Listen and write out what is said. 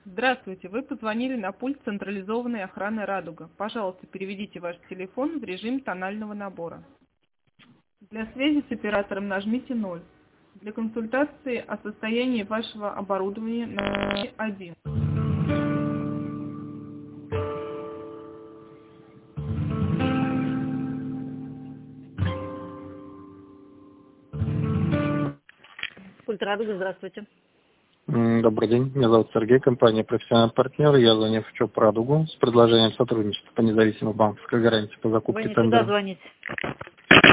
Здравствуйте, вы позвонили на пульт централизованной охраны «Радуга». Пожалуйста, переведите ваш телефон в режим тонального набора. Для связи с оператором нажмите 0. Для консультации о состоянии вашего оборудования нажмите 1. Пульт «Радуга», здравствуйте. Добрый день, меня зовут Сергей, компания «Профессиональный партнер». Я звоню в ЧОП «Радугу» с предложением сотрудничества по независимой банковской гарантии по Вы закупке не сюда тендера. звоните.